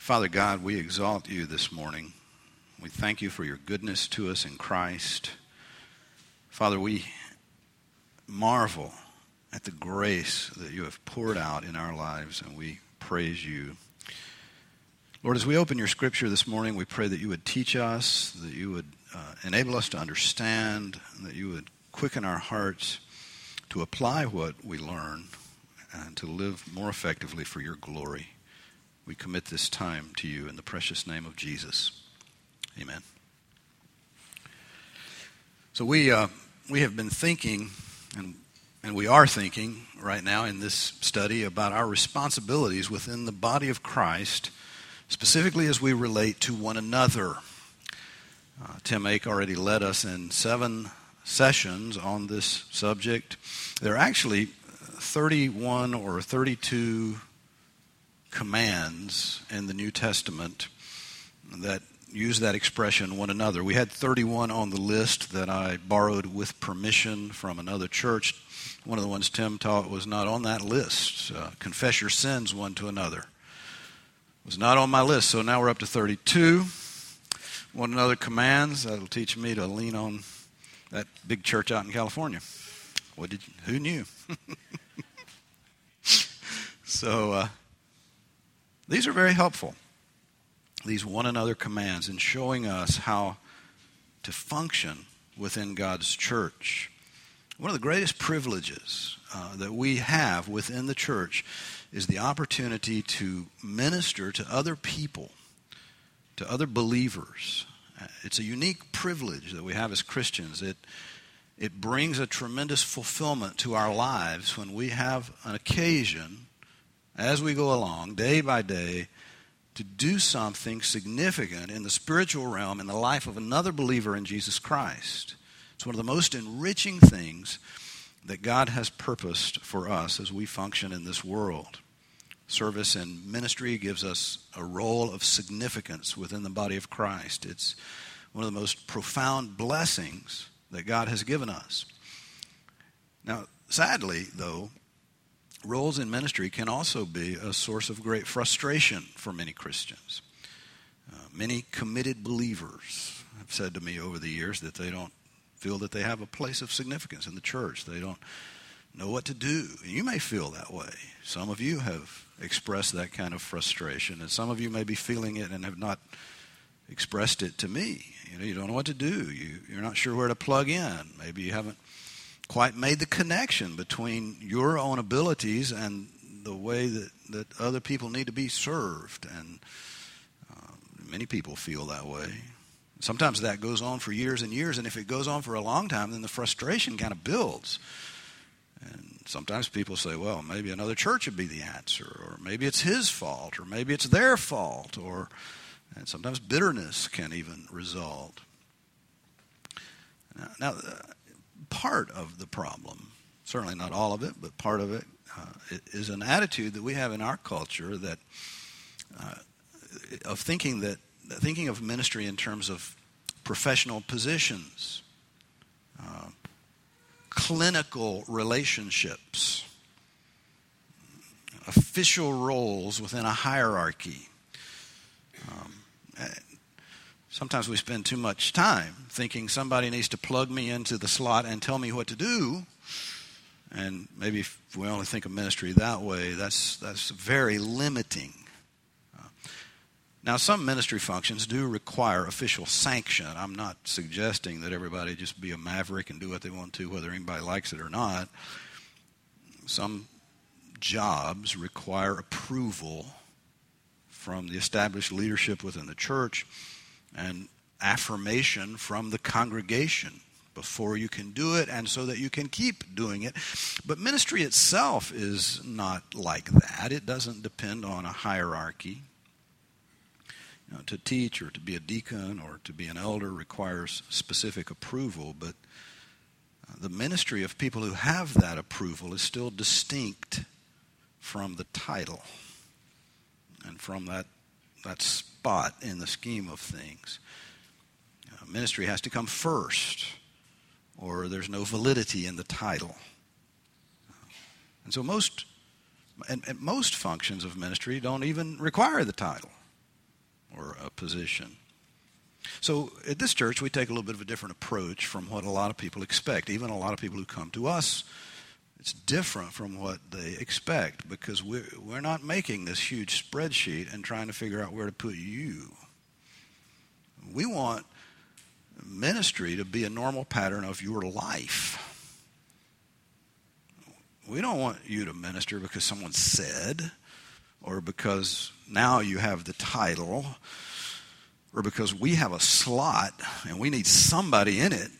Father God, we exalt you this morning. We thank you for your goodness to us in Christ. Father, we marvel at the grace that you have poured out in our lives, and we praise you. Lord, as we open your scripture this morning, we pray that you would teach us, that you would enable us to understand, and that you would quicken our hearts to apply what we learn and to live more effectively for your glory. We commit this time to you in the precious name of Jesus. Amen. So we have been thinking, and we are thinking right now in this study about our responsibilities within the body of Christ, specifically as we relate to one another. Tim Ake already led us in 7 sessions on this subject. There are actually 31 or 32 commands in the New Testament that use that expression, one another. We had 31 on the list that I borrowed with permission from another church. One of the ones Tim taught was not on that list. Confess your sins one to another was not on my list, so now we're up to 32. One another commands. That'll teach me to lean on that big church out in California. Who knew? So these are very helpful, these one another commands, in showing us how to function within God's church. One of the greatest privileges that we have within the church is the opportunity to minister to other people, to other believers. It's a unique privilege that we have as Christians. It brings a tremendous fulfillment to our lives when we have an occasion, as we go along, day by day, to do something significant in the spiritual realm in the life of another believer in Jesus Christ. It's one of the most enriching things that God has purposed for us as we function in this world. Service and ministry gives us a role of significance within the body of Christ. It's one of the most profound blessings that God has given us. Now, sadly, though, roles in ministry can also be a source of great frustration for many Christians. Many committed believers have said to me over the years that they don't feel that they have a place of significance in the church. They don't know what to do. You may feel that way. Some of you have expressed that kind of frustration, and some of you may be feeling it and have not expressed it to me. You don't know what to do. You're not sure where to plug in. Maybe you haven't quite made the connection between your own abilities and the way that other people need to be served. And many people feel that way. Sometimes that goes on for years and years, and if it goes on for a long time, then the frustration kind of builds. And sometimes people say, well, maybe another church would be the answer, or maybe it's his fault, or maybe it's their fault, and sometimes bitterness can even result. Now, part of the problem, certainly not all of it, but part of it is an attitude that we have in our culture that of thinking of ministry in terms of professional positions, clinical relationships, official roles within a hierarchy. Sometimes we spend too much time thinking somebody needs to plug me into the slot and tell me what to do. And maybe if we only think of ministry that way, that's very limiting. Now, some ministry functions do require official sanction. I'm not suggesting that everybody just be a maverick and do what they want to, whether anybody likes it or not. Some jobs require approval from the established leadership within the church and affirmation from the congregation before you can do it and so that you can keep doing it. But ministry itself is not like that. It doesn't depend on a hierarchy. To teach or to be a deacon or to be an elder requires specific approval, but the ministry of people who have that approval is still distinct from the title and from that spot in the scheme of things. Ministry has to come first, or there's no validity in the title. And so most functions of ministry don't even require the title. or a position. So at this church, we take a little bit of a different approach from what a lot of people expect. Even a lot of people who come to us, it's different from what they expect, because we're not making this huge spreadsheet and trying to figure out where to put you. We want ministry to be a normal pattern of your life. We don't want you to minister because someone said, or because now you have the title, or because we have a slot and we need somebody in it.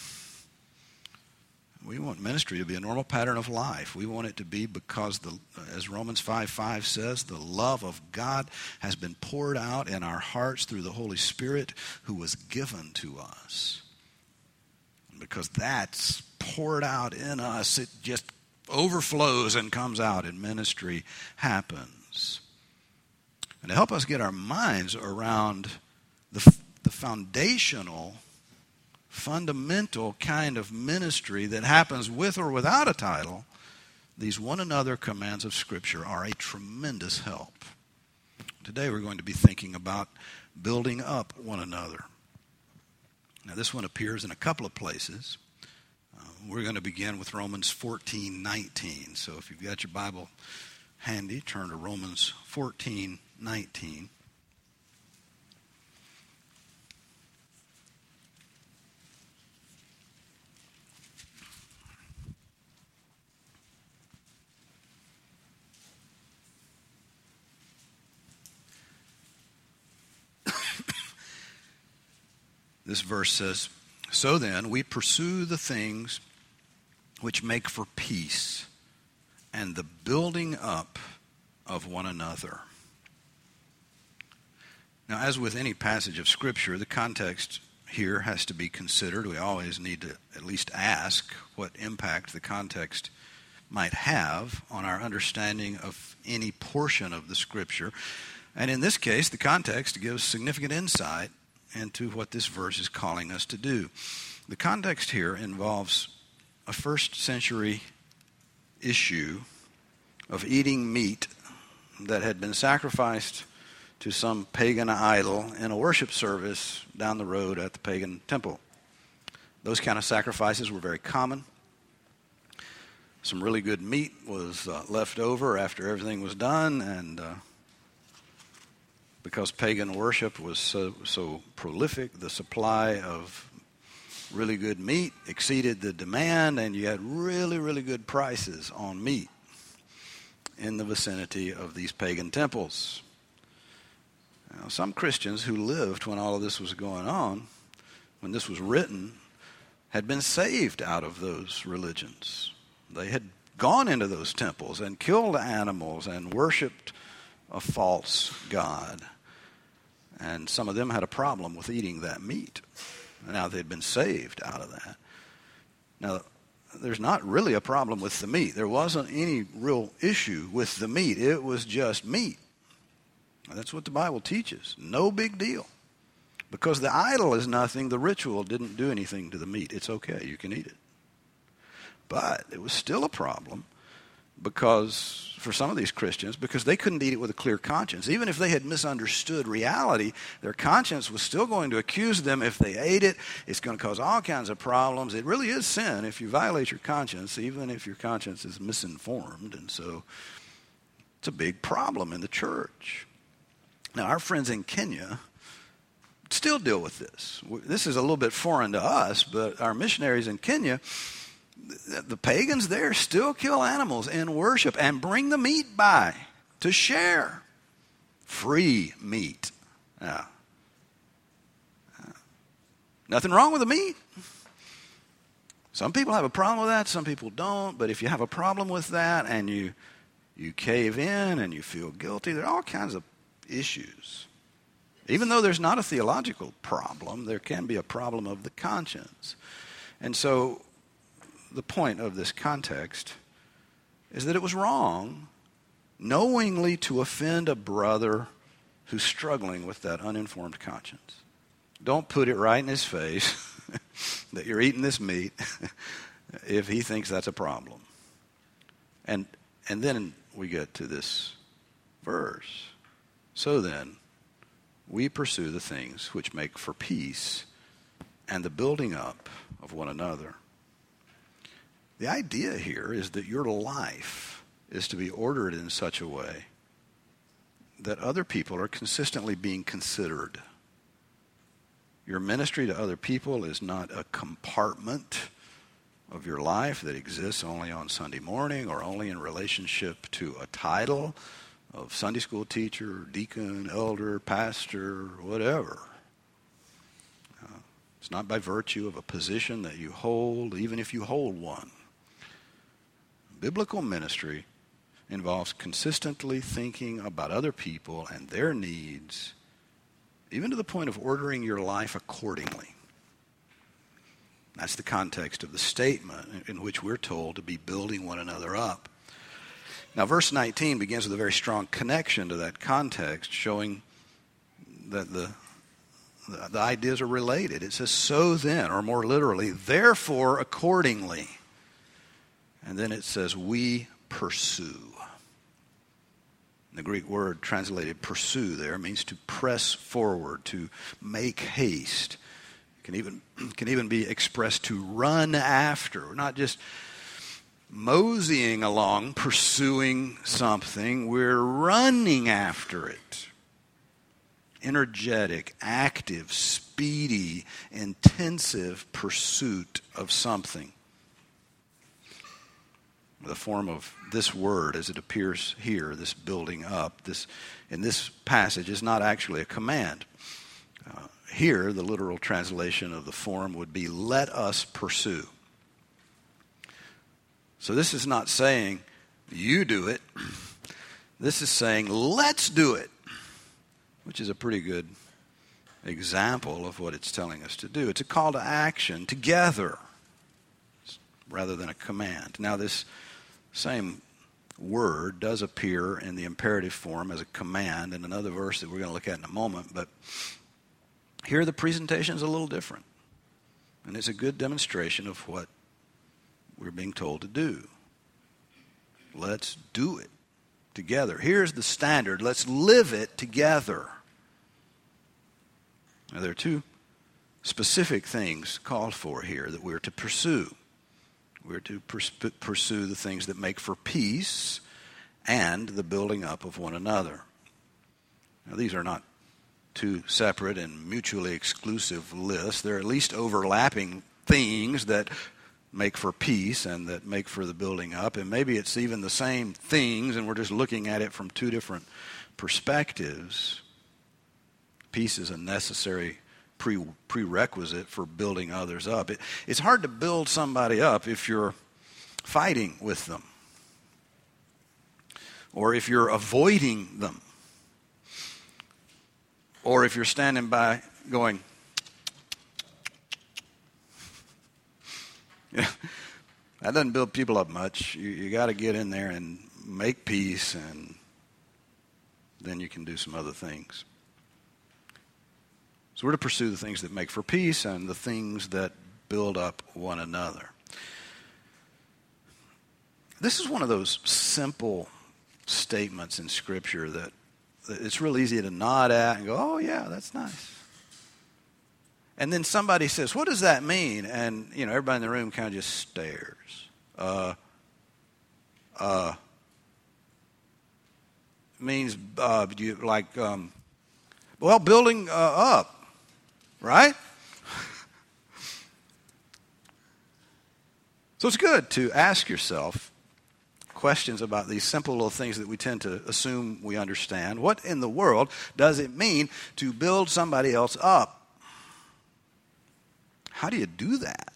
We want ministry to be a normal pattern of life. We want it to be because, as Romans 5:5 says, the love of God has been poured out in our hearts through the Holy Spirit who was given to us. And because that's poured out in us, it just overflows and comes out, and ministry happens. And to help us get our minds around the foundational, fundamental kind of ministry that happens with or without a title, these one another commands of Scripture are a tremendous help. Today we're going to be thinking about building up one another. Now this one appears in a couple of places. We're going to begin with Romans 14:19. So if you've got your Bible handy, turn to Romans 14:19. This verse says, "So then we pursue the things which make for peace and the building up of one another." Now, as with any passage of Scripture, the context here has to be considered. We always need to at least ask what impact the context might have on our understanding of any portion of the Scripture. And in this case, the context gives significant insight into what this verse is calling us to do. The context here involves a first century issue of eating meat that had been sacrificed to some pagan idol in a worship service down the road at the pagan temple. Those kind of sacrifices were very common. Some really good meat was left over after everything was done, and because pagan worship was so prolific, the supply of really good meat exceeded the demand, and you had really, really good prices on meat in the vicinity of these pagan temples. Now, some Christians who lived when all of this was going on, when this was written, had been saved out of those religions. They had gone into those temples and killed animals and worshipped a false god. And some of them had a problem with eating that meat. Now they'd been saved out of that. Now, there's not really a problem with the meat. There wasn't any real issue with the meat. It was just meat. That's what the Bible teaches. No big deal. Because the idol is nothing, the ritual didn't do anything to the meat. It's okay, you can eat it. But it was still a problem because, for some of these Christians, because they couldn't eat it with a clear conscience. Even if they had misunderstood reality, their conscience was still going to accuse them if they ate it. It's going to cause all kinds of problems. It really is sin if you violate your conscience, even if your conscience is misinformed. And so it's a big problem in the church. Now, our friends in Kenya still deal with this. This is a little bit foreign to us, but our missionaries in Kenya, the pagans there still kill animals in worship and bring the meat by to share. Free meat. Now, nothing wrong with the meat. Some people have a problem with that, some people don't. But if you have a problem with that and you cave in and you feel guilty, there are all kinds of issues. Even though there's not a theological problem, there can be a problem of the conscience. And so the point of this context is that it was wrong knowingly to offend a brother who's struggling with that uninformed conscience. Don't put it right in his face that you're eating this meat if he thinks that's a problem. And then we get to this verse. So then, we pursue the things which make for peace and the building up of one another. The idea here is that your life is to be ordered in such a way that other people are consistently being considered. Your ministry to other people is not a compartment of your life that exists only on Sunday morning or only in relationship to a title of Sunday school teacher, deacon, elder, pastor, whatever. It's not by virtue of a position that you hold, even if you hold one. Biblical ministry involves consistently thinking about other people and their needs, even to the point of ordering your life accordingly. That's the context of the statement in which we're told to be building one another up. Now, verse 19 begins with a very strong connection to that context, showing that the ideas are related. It says, so then, or more literally, therefore accordingly. And then it says, we pursue. The Greek word translated pursue there means to press forward, to make haste. It can even be expressed to run after. We're not just moseying along, pursuing something. We're running after it. Energetic, active, speedy, intensive pursuit of something. The form of this word as it appears here, this building up, in this passage is not actually a command. Here, the literal translation of the form would be, let us pursue. So this is not saying, you do it. This is saying, let's do it, which is a pretty good example of what it's telling us to do. It's a call to action together rather than a command. Now, this same word does appear in the imperative form as a command in another verse that we're going to look at in a moment, but here the presentation is a little different. And it's a good demonstration of what we're being told to do. Let's do it together. Here's the standard. Let's live it together. Now, there are two specific things called for here that we're to pursue. We're to pursue the things that make for peace and the building up of one another. Now, these are not two separate and mutually exclusive lists. They're at least overlapping things that make for peace and that make for the building up. And maybe it's even the same things and we're just looking at it from two different perspectives. Peace is a necessary prerequisite for building others up. It's hard to build somebody up if you're fighting with them or if you're avoiding them or if you're standing by going, yeah, that doesn't build people up much. You got to get in there and make peace, and then you can do some other things. So we're to pursue the things that make for peace and the things that build up one another. This is one of those simple statements in Scripture that it's real easy to nod at and go, oh, yeah, that's nice. And then somebody says, what does that mean? And, everybody in the room kind of just stares. It means, building up, right? So it's good to ask yourself questions about these simple little things that we tend to assume we understand. What in the world does it mean to build somebody else up? How do you do that?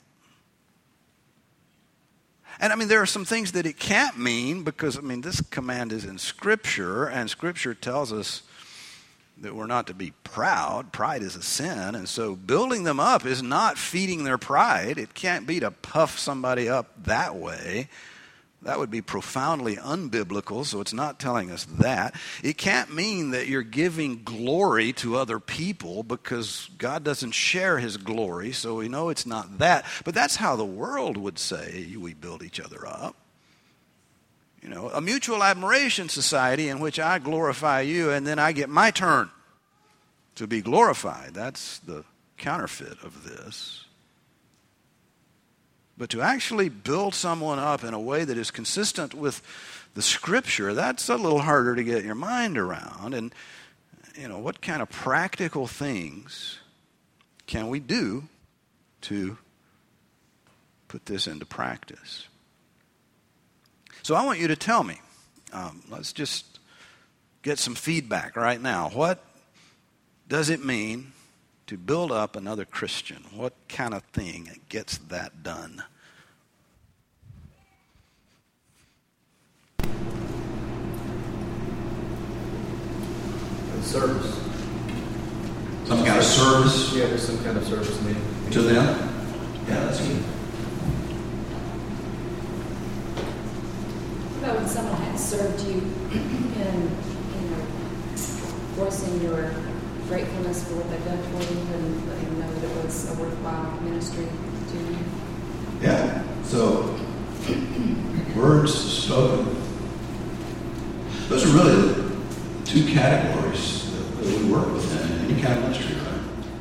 And there are some things that it can't mean because, this command is in Scripture, and Scripture tells us that we're not to be proud. Pride is a sin, and so building them up is not feeding their pride. It can't be to puff somebody up that way. That would be profoundly unbiblical, so it's not telling us that. It can't mean that you're giving glory to other people because God doesn't share his glory, so we know it's not that. But that's how the world would say we build each other up. A mutual admiration society in which I glorify you and then I get my turn. to be glorified. That's the counterfeit of this. But to actually build someone up in a way that is consistent with the Scripture, that's a little harder to get your mind around. And, what kind of practical things can we do to put this into practice? So I want you to tell me. Let's just get some feedback right now. What does it mean to build up another Christian? What kind of thing gets that done? Service. Some kind of service? Yeah, there's some kind of service needed. To them? Yeah, that's good. What about when someone had served you in voicing your gratefulness for what they've done for you and letting them know that it was a worthwhile ministry to you? Yeah. So, words spoken. Those are really the two categories that we work within in any kind of ministry, right?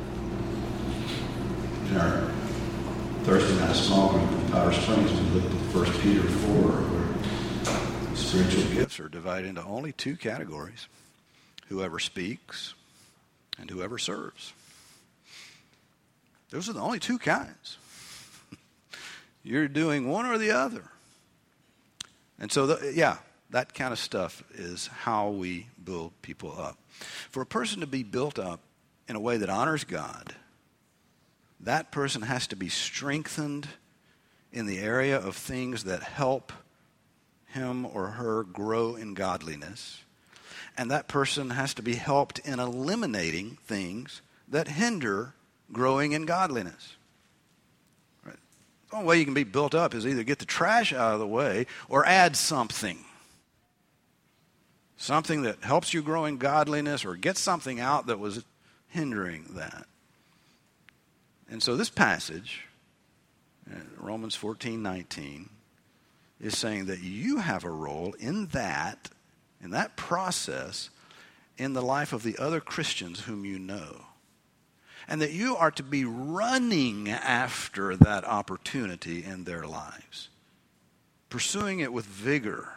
In our Thursday night small group in Powder Springs, we looked at 1 Peter 4, where spiritual gifts are divided into only two categories: whoever speaks and whoever serves. Those are the only two kinds. You're doing one or the other. And so, that kind of stuff is how we build people up. For a person to be built up in a way that honors God, that person has to be strengthened in the area of things that help him or her grow in godliness. And that person has to be helped in eliminating things that hinder growing in godliness. Right? The only way you can be built up is either get the trash out of the way or add something. Something that helps you grow in godliness, or get something out that was hindering that. And so this passage, Romans 14:19, is saying that you have a role in that process in the life of the other Christians whom you know. And that you are to be running after that opportunity in their lives, pursuing it with vigor.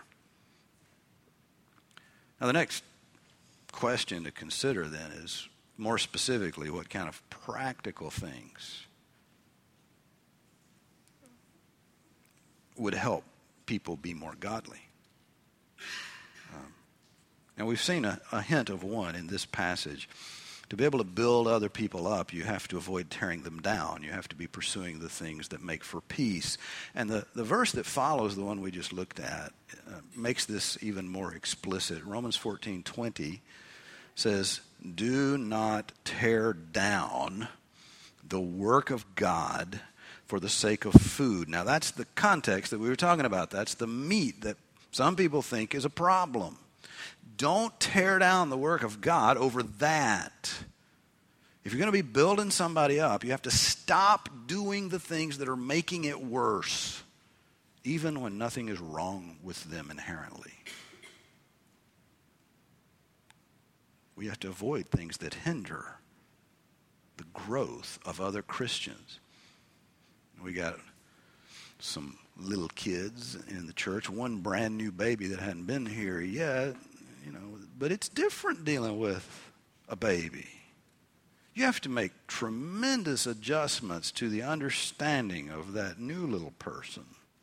Now, the next question to consider then is, more specifically, what kind of practical things would help people be more godly? And we've seen a hint of one in this passage. To be able to build other people up, you have to avoid tearing them down. You have to be pursuing the things that make for peace. And the verse that follows the one we just looked at makes this even more explicit. Romans 14:20 says, "Do not tear down the work of God for the sake of food." Now that's the context that we were talking about. That's the meat that some people think is a problem. Don't tear down the work of God over that. If you're going to be building somebody up, you have to stop doing the things that are making it worse, even when nothing is wrong with them inherently. We have to avoid things that hinder the growth of other Christians. We got some little kids in the church, one brand new baby that hadn't been here yet. But it's different dealing with a baby. You have to make tremendous adjustments to the understanding of that new little person.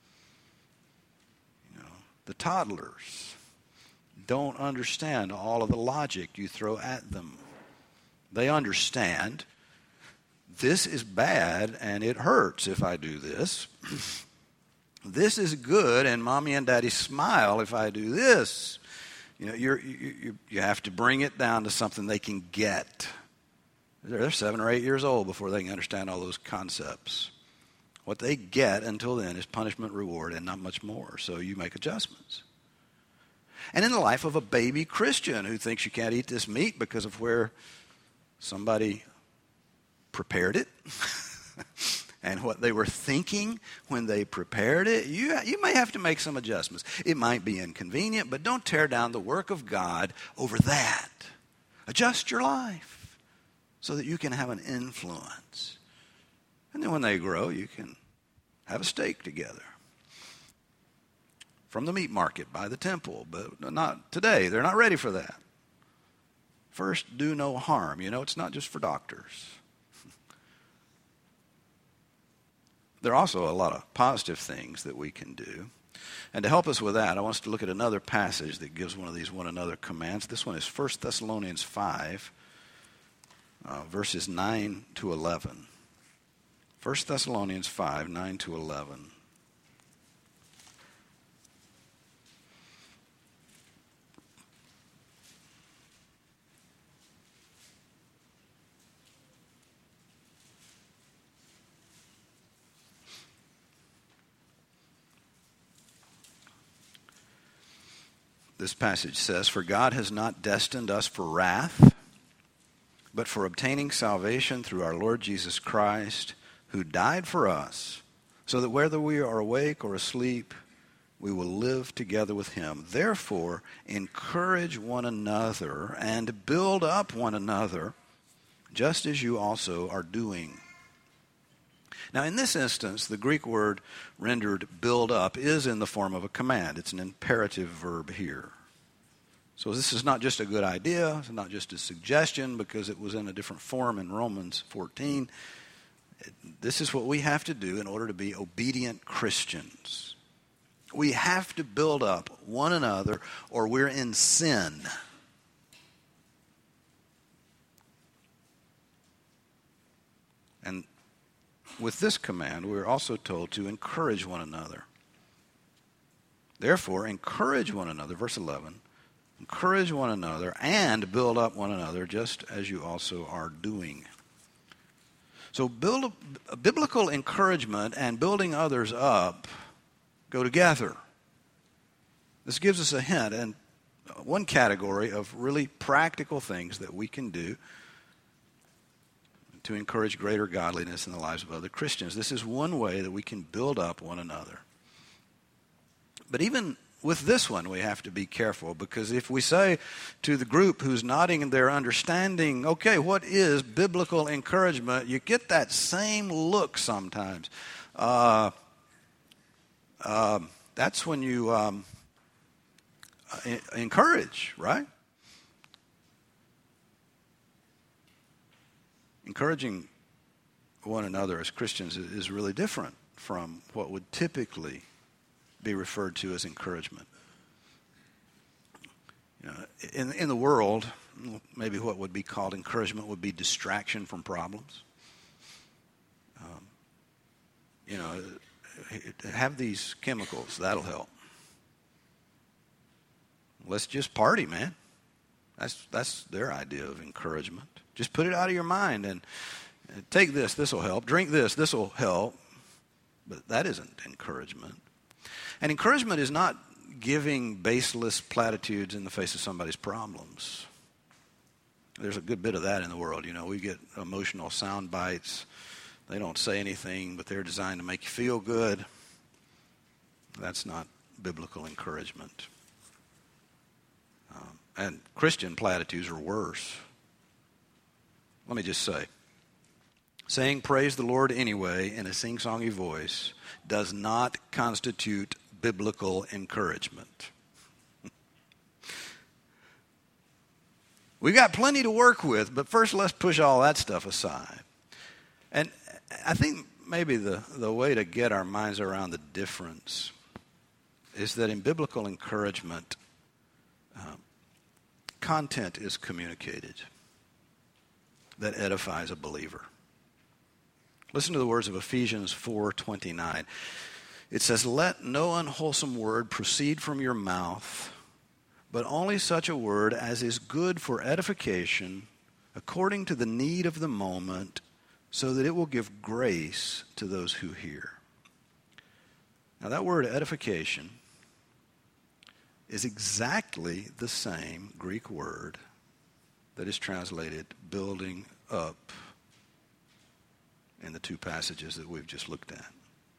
The toddlers don't understand all of the logic you throw at them. They understand this is bad and it hurts if I do this. This is good and mommy and daddy smile if I do this. You have to bring it down to something they can get. They're 7 or 8 years old before they can understand all those concepts. What they get until then is punishment, reward, and not much more. So you make adjustments. And in the life of a baby Christian who thinks you can't eat this meat because of where somebody prepared it and what they were thinking when they prepared it, you may have to make some adjustments. It might be inconvenient, but don't tear down the work of God over that. Adjust your life. so that you can have an influence. And then when they grow, you can have a steak together. From the meat market by the temple, but not today. They're not ready for that. First, do no harm. You know, it's not just for doctors. There are also a lot of positive things that we can do. And to help us with that, I want us to look at another passage that gives one of these one another commands. This one is 1 Thessalonians 5, verses 9 to 11. 1 Thessalonians 5, 9 to 11. This passage says, "For God has not destined us for wrath, but for obtaining salvation through our Lord Jesus Christ, who died for us, so that whether we are awake or asleep, we will live together with him. Therefore, encourage one another and build up one another, just as you also are doing." Now, in this instance, the Greek word rendered build up is in the form of a command. It's an imperative verb here. So this is not just a good idea. It's not just a suggestion because it was in a different form in Romans 14. This is what we have to do in order to be obedient Christians. We have to build up one another or we're in sin. And with this command, we're also told to encourage one another. Therefore, encourage one another, verse 11, encourage one another and build up one another just as you also are doing. So biblical encouragement and building others up go together. This gives us a hint and one category of really practical things that we can do to encourage greater godliness in the lives of other Christians. This is one way that we can build up one another. But even with this one, we have to be careful, because if we say to the group who's nodding in their understanding, okay, what is biblical encouragement? You get that same look sometimes. That's when you encourage, right? Encouraging one another as Christians is really different from what would typically be referred to as encouragement. You know, in the world, maybe what would be called encouragement would be distraction from problems. Have these chemicals, that'll help. Let's just party, man. That's their idea of encouragement. Just put it out of your mind and take this will help. Drink this will help. But that isn't encouragement. And encouragement is not giving baseless platitudes in the face of somebody's problems. There's a good bit of that in the world. You know, we get emotional sound bites. They don't say anything, but they're designed to make you feel good. That's not biblical encouragement. And Christian platitudes are worse. Let me just say, saying praise the Lord anyway in a sing-songy voice does not constitute biblical encouragement. We got plenty to work with, but first let's push all that stuff aside. And I think maybe the way to get our minds around the difference is that in biblical encouragement, content is communicated that edifies a believer. Listen to the words of Ephesians 4:29. It says, "Let no unwholesome word proceed from your mouth, but only such a word as is good for edification, according to the need of the moment, so that it will give grace to those who hear." Now that word edification is exactly the same Greek word that is translated building up in the two passages that we've just looked at.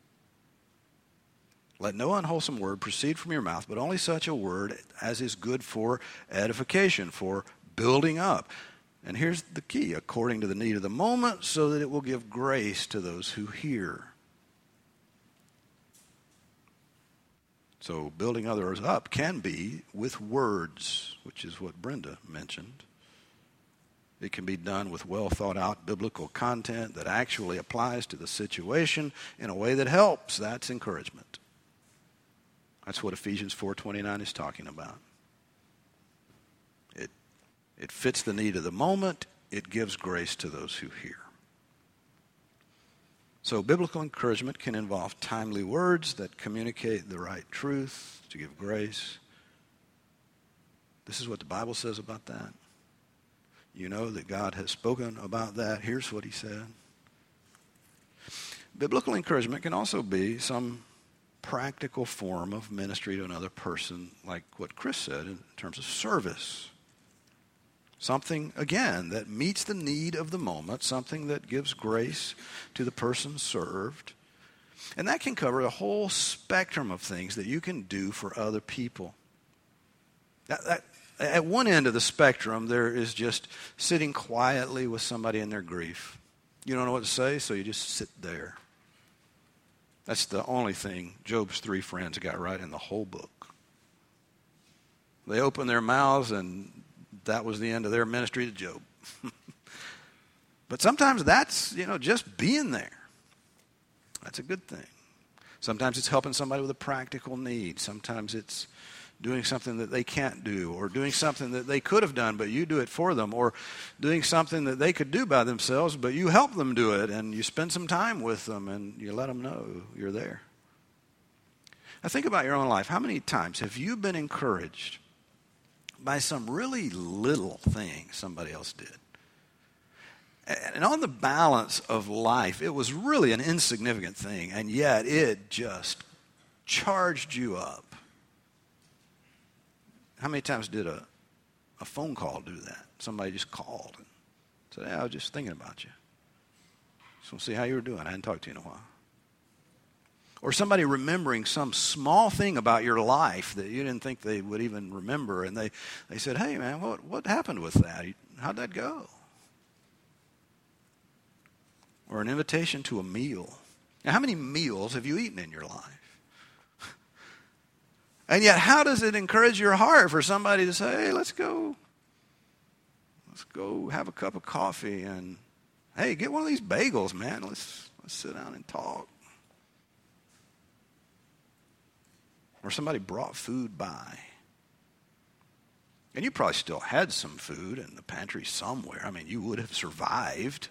Let no unwholesome word proceed from your mouth, but only such a word as is good for edification, for building up. And here's the key, according to the need of the moment, so that it will give grace to those who hear. So building others up can be with words, which is what Brenda mentioned. It can be done with well thought out biblical content that actually applies to the situation in a way that helps. That's encouragement. That's what Ephesians 4:29 is talking about. It fits the need of the moment. It gives grace to those who hear. So biblical encouragement can involve timely words that communicate the right truth to give grace. This is what the Bible says about that. You know that God has spoken about that. Here's what he said. Biblical encouragement can also be some practical form of ministry to another person, like what Chris said in terms of service. Something, again, that meets the need of the moment, something that gives grace to the person served. And that can cover a whole spectrum of things that you can do for other people. At one end of the spectrum, there is just sitting quietly with somebody in their grief. You don't know what to say, so you just sit there. That's the only thing Job's 3 friends got right in the whole book. They opened their mouths, and that was the end of their ministry to Job. But sometimes that's, just being there. That's a good thing. Sometimes it's helping somebody with a practical need. Sometimes it's doing something that they can't do, or doing something that they could have done, but you do it for them, or doing something that they could do by themselves, but you help them do it, and you spend some time with them, and you let them know you're there. Now think about your own life. How many times have you been encouraged by some really little thing somebody else did? And on the balance of life, it was really an insignificant thing, and yet it just charged you up. How many times did a phone call do that? Somebody just called and said, "Hey, I was just thinking about you. Just want to see how you were doing. I hadn't talked to you in a while." Or somebody remembering some small thing about your life that you didn't think they would even remember, and they said, "Hey, man, what happened with that? How'd that go?" Or an invitation to a meal. Now, how many meals have you eaten in your life? And yet, how does it encourage your heart for somebody to say, "Hey, let's go have a cup of coffee, and hey, get one of these bagels, man. Let's sit down and talk." Or somebody brought food by. And you probably still had some food in the pantry somewhere. I mean, you would have survived.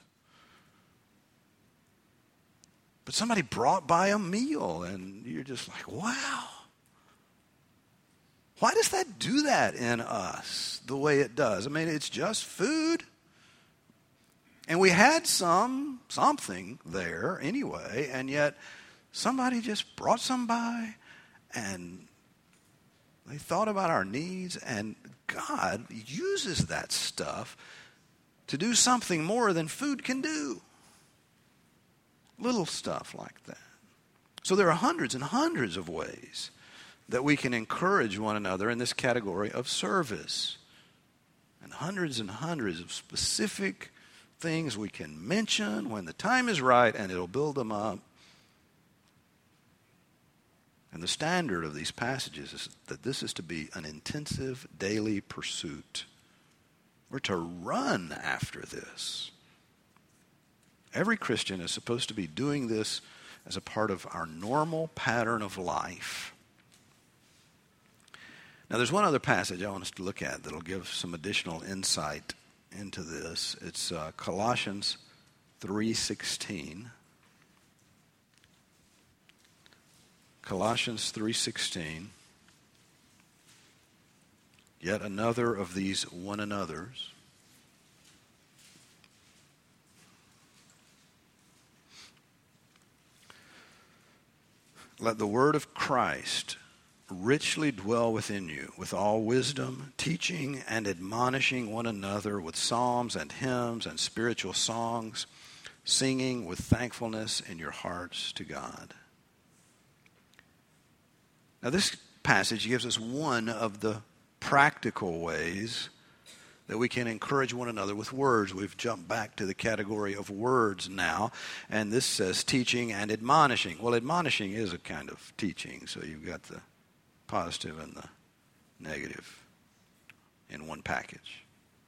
But somebody brought by a meal, and you're just like, wow. Why does that do that in us the way it does? I mean, it's just food. And we had something there anyway, and yet somebody just brought some by, and they thought about our needs, and God uses that stuff to do something more than food can do. Little stuff like that. So there are hundreds and hundreds of ways that we can encourage one another in this category of service. And hundreds of specific things we can mention when the time is right, and it'll build them up. And the standard of these passages is that this is to be an intensive daily pursuit. We're to run after this. Every Christian is supposed to be doing this as a part of our normal pattern of life. Now, there's one other passage I want us to look at that will give some additional insight into this. It's Colossians 3:16. Colossians 3:16. Yet another of these one another's. Let the word of Christ richly dwell within you, with all wisdom, teaching and admonishing one another with psalms and hymns and spiritual songs, singing with thankfulness in your hearts to God. Now, this passage gives us one of the practical ways that we can encourage one another with words. We've jumped back to the category of words now, and this says teaching and admonishing. Well, admonishing is a kind of teaching, so you've got the positive and the negative in one package.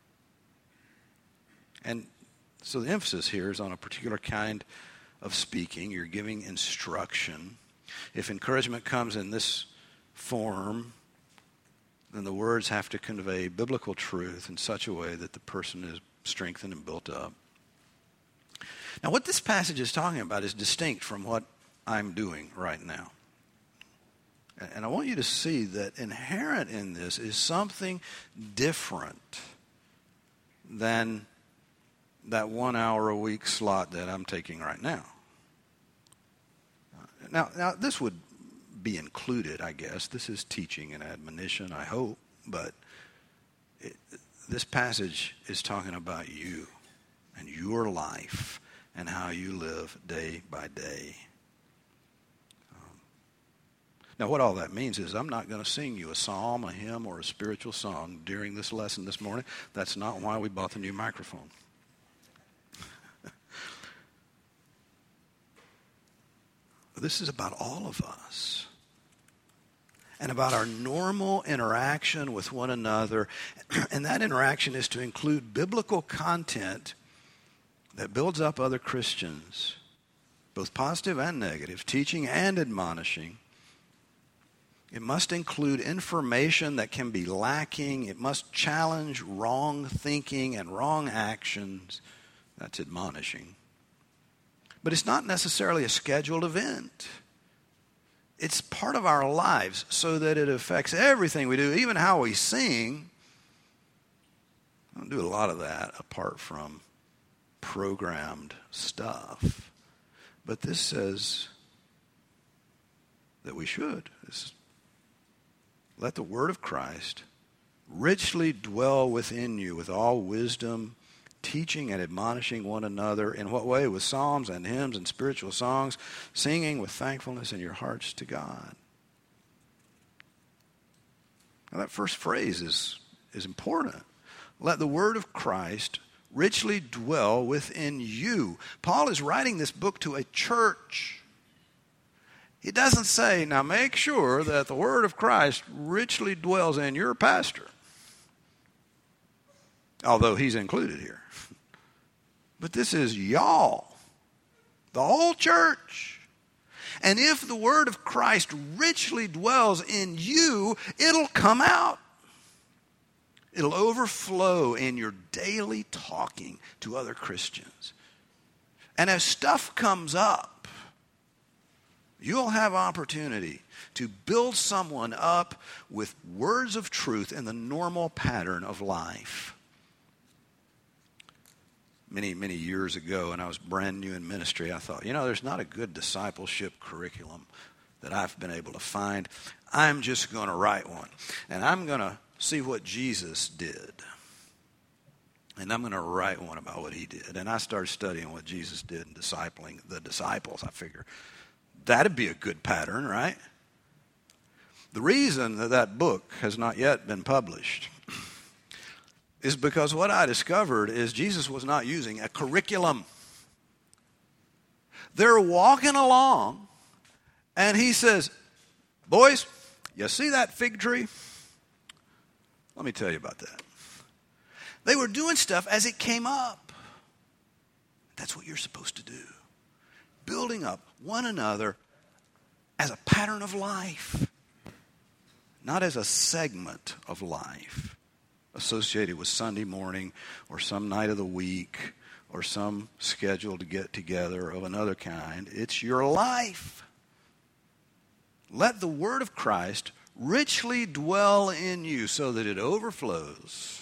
And so the emphasis here is on a particular kind of speaking. You're giving instruction. If encouragement comes in this form, then the words have to convey biblical truth in such a way that the person is strengthened and built up. Now, what this passage is talking about is distinct from what I'm doing right now. And I want you to see that inherent in this is something different than that 1 hour a week slot that I'm taking right now. Now this would be included, I guess. This is teaching and admonition, I hope. But this passage is talking about you and your life and how you live day by day. Now, what all that means is I'm not going to sing you a psalm, a hymn, or a spiritual song during this lesson this morning. That's not why we bought the new microphone. This is about all of us and about our normal interaction with one another. And that interaction is to include biblical content that builds up other Christians, both positive and negative, teaching and admonishing. It must include information that can be lacking. It must challenge wrong thinking and wrong actions. That's admonishing. But it's not necessarily a scheduled event. It's part of our lives so that it affects everything we do, even how we sing. I don't do a lot of that apart from programmed stuff. But this says that we should. Let the word of Christ richly dwell within you with all wisdom, teaching and admonishing one another. In what way? With psalms and hymns and spiritual songs, singing with thankfulness in your hearts to God. Now that first phrase is important. Let the word of Christ richly dwell within you. Paul is writing this book to a church. He doesn't say, now make sure that the word of Christ richly dwells in your pastor. Although he's included here. But this is y'all, the whole church. And if the word of Christ richly dwells in you, it'll come out. It'll overflow in your daily talking to other Christians. And as stuff comes up, you'll have opportunity to build someone up with words of truth in the normal pattern of life. Many, many years ago, when I was brand new in ministry, I thought, there's not a good discipleship curriculum that I've been able to find. I'm just going to write one. And I'm going to see what Jesus did. And I'm going to write one about what he did. And I started studying what Jesus did in discipling the disciples. I figure that'd be a good pattern, right? The reason that book has not yet been published is because what I discovered is Jesus was not using a curriculum. They're walking along, and he says, boys, you see that fig tree? Let me tell you about that. They were doing stuff as it came up. That's what you're supposed to do. Building up one another as a pattern of life, not as a segment of life associated with Sunday morning or some night of the week or some schedule to get together of another kind. It's your life. Let the word of Christ richly dwell in you so that it overflows.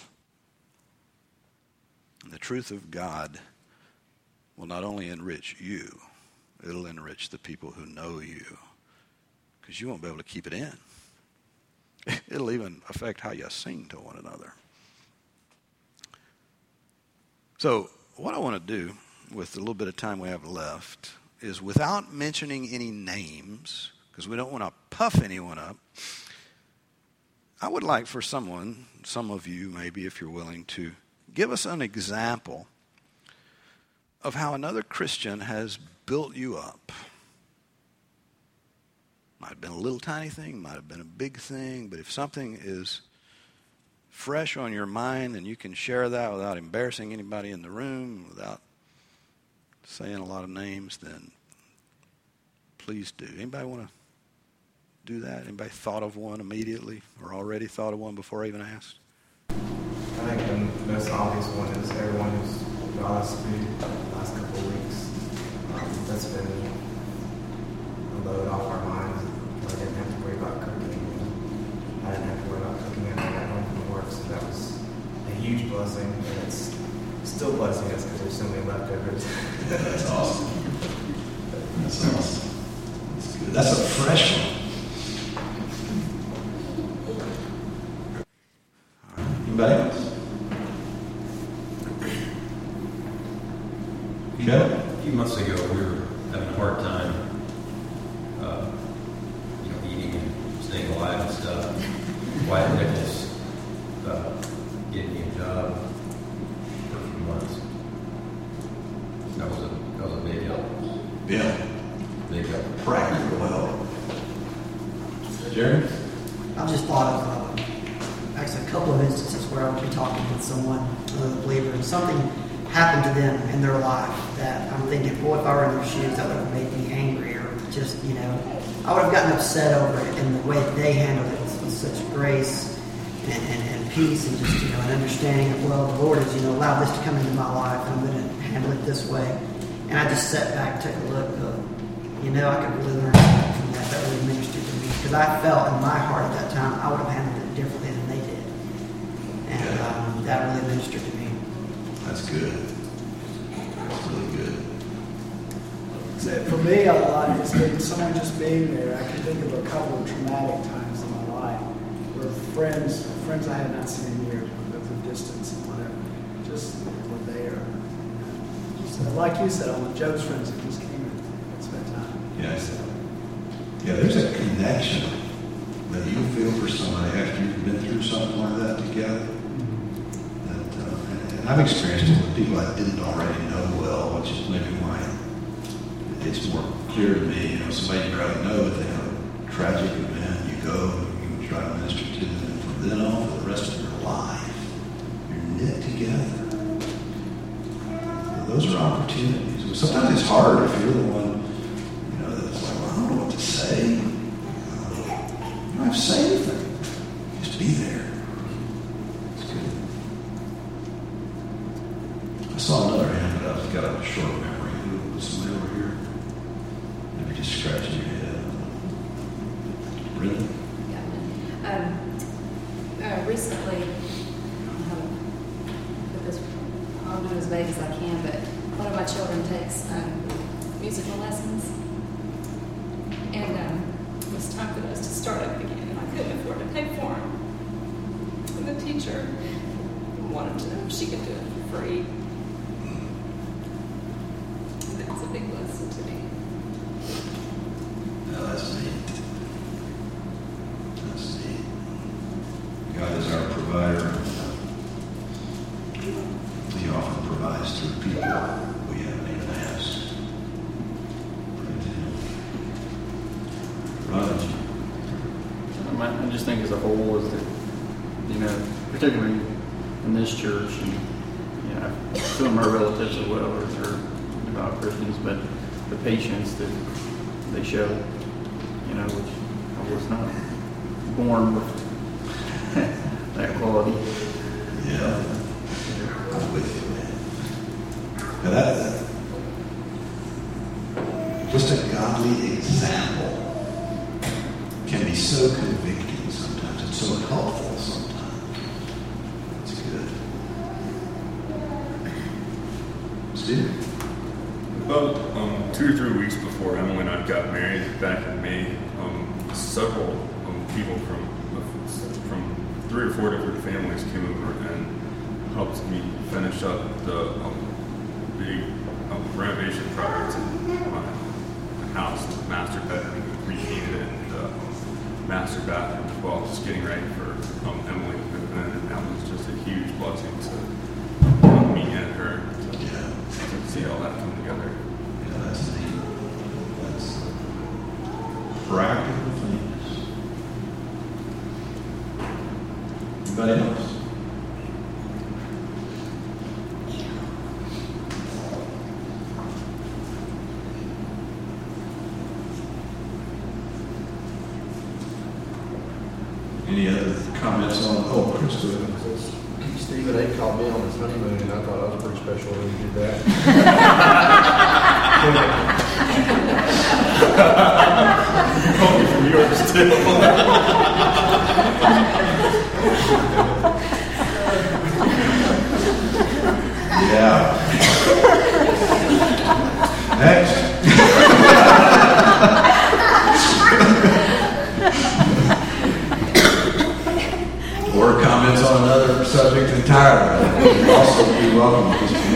And the truth of God will not only enrich you, it'll enrich the people who know you, because you won't be able to keep it in. It'll even affect how you sing to one another. So what I want to do with the little bit of time we have left is, without mentioning any names, because we don't want to puff anyone up, I would like for some of you maybe, if you're willing, to give us an example of how another Christian has built you up. Might have been a little tiny thing, might have been a big thing, but if something is fresh on your mind and you can share that without embarrassing anybody in the room, without saying a lot of names, then please do. Anybody want to do that? Anybody thought of one immediately or already thought of one before I even asked? I think the most obvious one is everyone who's brought us food the last couple of weeks. That's been a load off our minds. I didn't have to worry about cooking. I didn't have to worry about cooking after I got home from work, so that was a huge blessing, and it's still blessing us because there's so many leftovers. That's awesome. That's awesome. That's good. That's a fresh one. Anybody else? A few months ago, we were having a hard time, eating and staying alive and stuff. Wyatt Nichols getting me a job for a few months. That was a big help. Yeah. Big help. Practical help. Jerry? I've just thought of actually a couple of instances where I would be talking with someone, a believer, and something happened to them in their life that I'm thinking, boy, if I were in their shoes, that would have made me angry, or just, I would have gotten upset over it, and the way they handled it with such grace and peace, and just, an understanding of, well, the Lord has, allowed this to come into my life, and I'm going to handle it this way. And I just sat back, took a look, I could really learn something from that. That really ministered to me, because I felt in my heart at that time I would have handled it differently than they did, and that really ministered to me. That's good. That's really good. So for me, a lot of it's been someone just being there. I can think of a couple of traumatic times in my life where friends I had not seen in years because of distance and whatever, just were there. So like you said, all the Joe's friends that just came and spent time. Yes. Yeah, there's a connection that you feel for somebody after you've been through something like that together. And I've experienced it with people I didn't already know well, which is maybe why it's more clear to me. Somebody you barely know, but they have a tragic event. You go, you try to minister to them, and from then on, for the rest of your life, you're knit together. Those are opportunities. Sometimes it's hard if you're the one, that's like, well, I don't know what to say. You don't have to say anything. Just be there. It's good. I saw another hand, but I've got a short memory. Who was somebody over here? Maybe just scratching your head. Really? Yeah. Recently, I'll do as vague as I can, but one of my children takes musical lessons. And it was time for us to start up again, and I couldn't afford to pay for them. And the teacher wanted to know if she could do it for free. And that's a big lesson to me. No, that's neat. That's neat. God is our provider. He often provides through people we haven't even asked. Praise Him. Raj. I just think as a whole is that, particularly in this church, and some of my relatives as well are devout Christians, but the patience that they show, which I was not born with that quality. Yeah. I'm with you, man. Now that just a godly example can be so convicting sometimes. It's so helpful sometimes. It's good. Steve? About 2 or 3 weeks before Emily and I got married back in May, several people from 3 or 4 different families came over and helped me finish up the big renovation project in my house, the master bedroom, repainted it, and master bathroom as well, just getting ready for Emily to move in, and that was just a huge blessing to me and her to see all that come together. Yeah, that's neat. That's practical things. Anybody else? Any other comments on? Oh, Chris, go ahead. Stephen A. called me on his honeymoon, and I thought I was pretty special when he did that. Call me from yours too. Yeah. Next. Or comments on another subject entirely. You'd also be welcome to this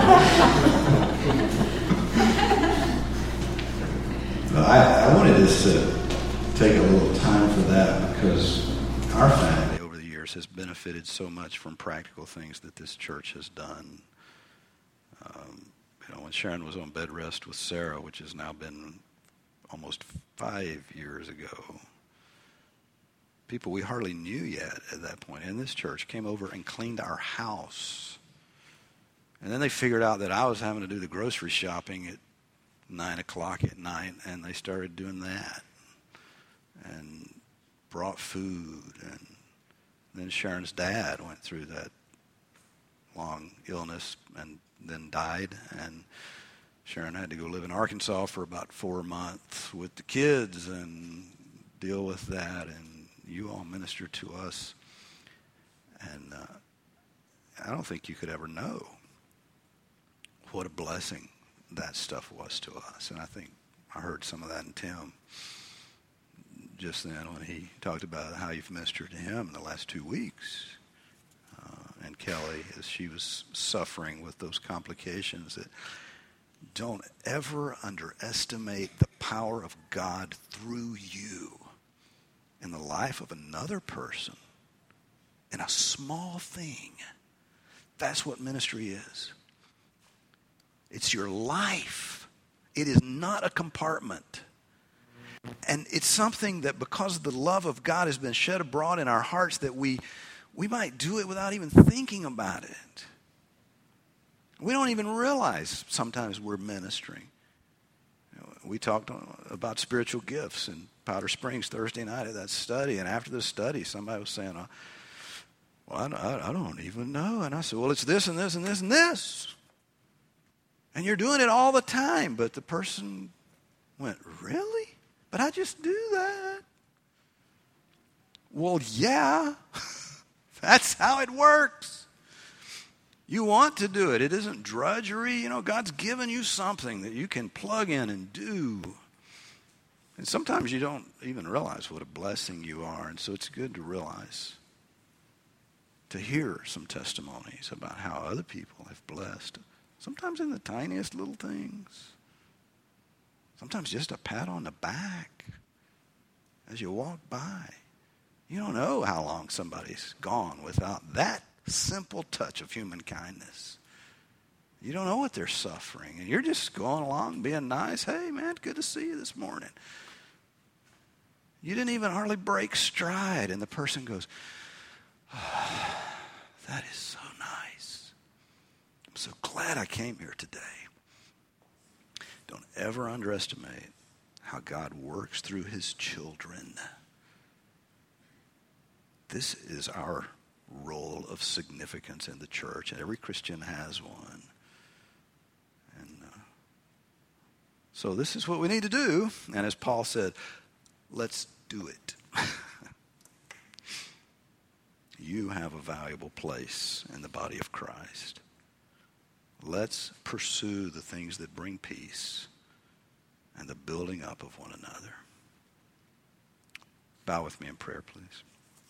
I wanted us to take a little time for that because our family Over the years has benefited so much from practical things that this church has done. When Sharon was on bed rest with Sarah, which has now been almost 5 years ago, people we hardly knew yet at that point in this church came over and cleaned our house. And then they figured out that I was having to do the grocery shopping at 9 o'clock at night, and they started doing that and brought food. And then Sharon's dad went through that long illness and then died, and Sharon had to go live in Arkansas for about 4 months with the kids and deal with that, and you all ministered to us, and I don't think you could ever know what a blessing that stuff was to us. And I think I heard some of that in Tim just then when he talked about how you've ministered to him in the last 2 weeks. And Kelly, as she was suffering with those complications, that don't ever underestimate the power of God through you in the life of another person in a small thing. That's what ministry is. It's your life. It is not a compartment. And it's something that because the love of God has been shed abroad in our hearts that we might do it without even thinking about it. We don't even realize sometimes we're ministering. We talked about spiritual gifts in Powder Springs Thursday night at that study. And after the study, somebody was saying, well, I don't even know. And I said, well, it's this and this and this and this. And you're doing it all the time. But the person went, really? But I just do that. Well, yeah. That's how it works. You want to do it. It isn't drudgery. God's given you something that you can plug in and do. And sometimes you don't even realize what a blessing you are. And so it's good to realize, to hear some testimonies about how other people have blessed. Sometimes in the tiniest little things. Sometimes just a pat on the back as you walk by. You don't know how long somebody's gone without that simple touch of human kindness. You don't know what they're suffering. And you're just going along being nice. Hey, man, good to see you this morning. You didn't even hardly break stride. And the person goes, oh, that is so nice. I'm so glad I came here today. Don't ever underestimate how God works through his children. This is our role of significance in the church, and every Christian has one. And so this is what we need to do. And as Paul said, let's do it. You have a valuable place in the body of Christ. Let's pursue the things that bring peace and the building up of one another. Bow with me in prayer, please.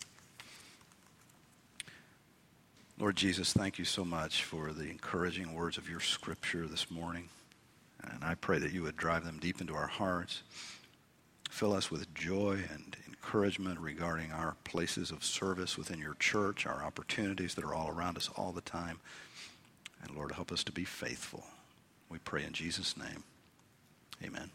Lord Jesus, thank you so much for the encouraging words of your scripture this morning. And I pray that you would drive them deep into our hearts. Fill us with joy and encouragement regarding our places of service within your church, our opportunities that are all around us all the time. And Lord, help us to be faithful. We pray in Jesus' name. Amen.